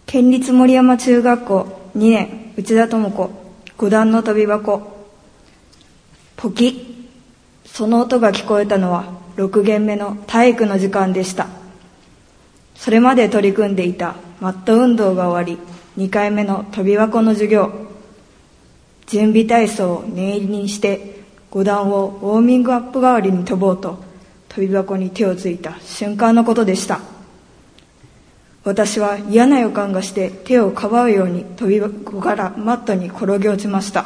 県立森山中学校2年内田智子、5段の跳び箱。ポキッ。その音が聞こえたのは6限目の体育の時間でした。それまで取り組んでいたマット運動が終わり、2回目の跳び箱の授業。準備体操を念入りにして5段をウォーミングアップ代わりに飛ぼうと跳び箱に手をついた瞬間のことでした。私は嫌な予感がして手をかばうように跳び箱からマットに転げ落ちました。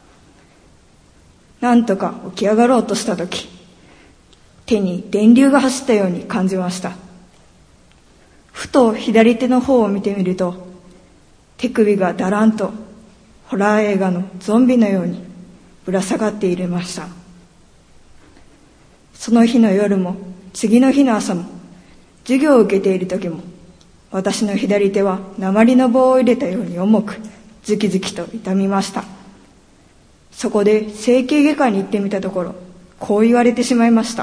なんとか起き上がろうとしたとき、手に電流が走ったように感じました。ふと左手の方を見てみると、手首がだらんとホラー映画のゾンビのようにぶら下がっていました。その日の夜も次の日の朝も授業を受けている時も、私の左手は鉛の棒を入れたように重くズキズキと痛みました。そこで整形外科に行ってみたところ、こう言われてしまいました。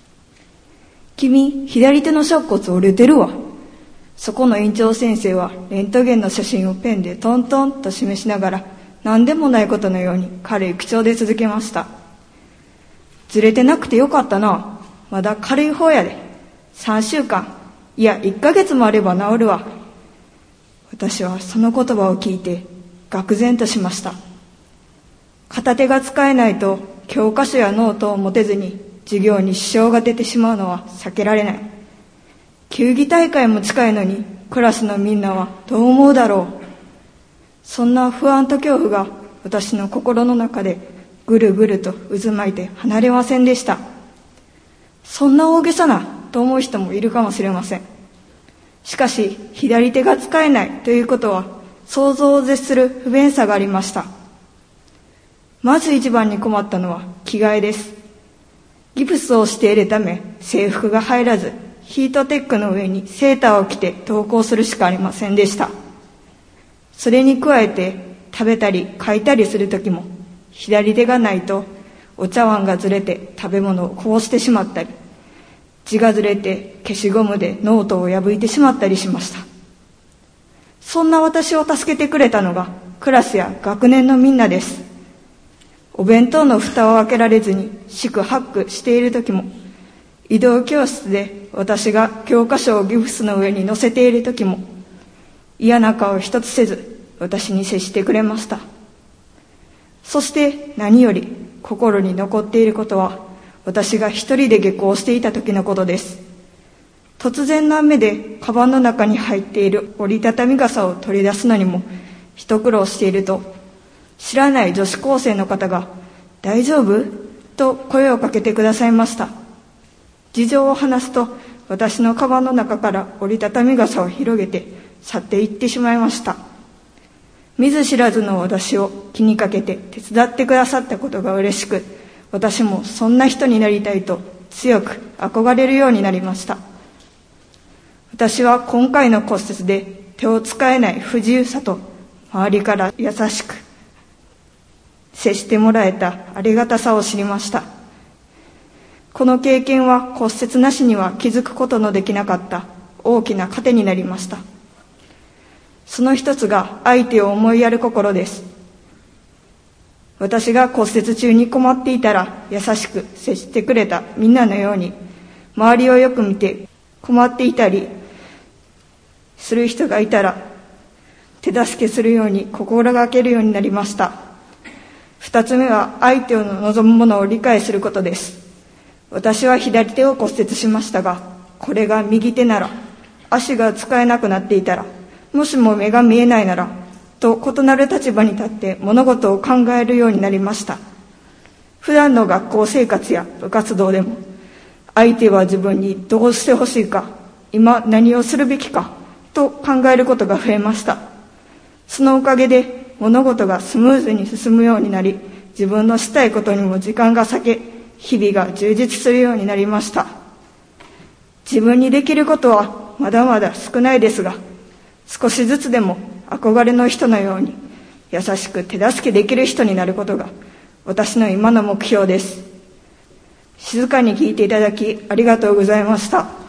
君、左手の尺骨折れてるわ。そこの院長先生はレントゲンの写真をペンでトントンと示しながら、何でもないことのように軽い口調で続けました。ずれてなくてよかったな。まだ軽い方やで。3週間、いや1ヶ月もあれば治るわ。私はその言葉を聞いて愕然としました。片手が使えないと教科書やノートを持てずに授業に支障が出てしまうのは避けられない。球技大会も近いのにクラスのみんなはどう思うだろう。そんな不安と恐怖が私の心の中でぐるぐると渦巻いて離れませんでした。そんな大げさなと思う人もいるかもしれません。しかし左手が使えないということは想像を絶する不便さがありました。まず一番に困ったのは着替えです。ギプスをしているため制服が入らず、ヒートテックの上にセーターを着て登校するしかありませんでした。それに加えて食べたり書いたりするときも左手がないとお茶碗がずれて食べ物をこぼしてしまったり、字がずれて消しゴムでノートを破いてしまったりしました。そんな私を助けてくれたのがクラスや学年のみんなです。お弁当の蓋を開けられずに四苦八苦している時も、移動教室で私が教科書をギプスの上に乗せている時も、嫌な顔一つせず私に接してくれました。そして何より心に残っていることは、私が一人で下校していた時のことです。突然の雨でカバンの中に入っている折りたたみ傘を取り出すのにも一苦労していると、知らない女子高生の方が大丈夫？と声をかけてくださいました。事情を話すと、私のカバンの中から折りたたみ傘を広げて去っていってしまいました。見ず知らずの私を気にかけて手伝ってくださったことが嬉しく、私もそんな人になりたいと強く憧れるようになりました。私は今回の骨折で手を使えない不自由さと、周りから優しく接してもらえたありがたさを知りました。この経験は骨折なしには気づくことのできなかった大きな糧になりました。その一つが相手を思いやる心です。私が骨折中に困っていたら優しく接してくれたみんなのように、周りをよく見て困っていたりする人がいたら手助けするように心がけるようになりました。二つ目は相手の望むものを理解することです。私は左手を骨折しましたが、これが右手なら、足が使えなくなっていたら、もしも目が見えないならと異なる立場に立って物事を考えるようになりました。普段の学校生活や部活動でも、相手は自分にどうしてほしいか、今何をするべきかと考えることが増えました。そのおかげで物事がスムーズに進むようになり、自分のしたいことにも時間が割け、日々が充実するようになりました。自分にできることはまだまだ少ないですが、少しずつでも憧れの人のように優しく手助けできる人になることが私の今の目標です。静かに聞いていただきありがとうございました。